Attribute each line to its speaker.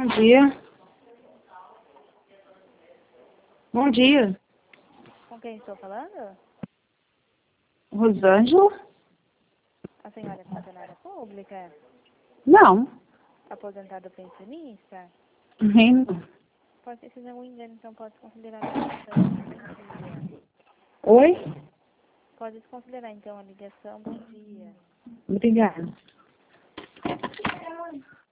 Speaker 1: Bom dia. Bom dia.
Speaker 2: Com quem estou falando?
Speaker 1: Rosângela?
Speaker 2: A senhora é funcionária pública?
Speaker 1: Não.
Speaker 2: Aposentada pensionista?
Speaker 1: Ainda.
Speaker 2: Pode ser que seja um engano, então pode considerar a ligação. Bom dia.
Speaker 1: Oi?
Speaker 2: Pode considerar então a ligação. Bom dia.
Speaker 1: Obrigada.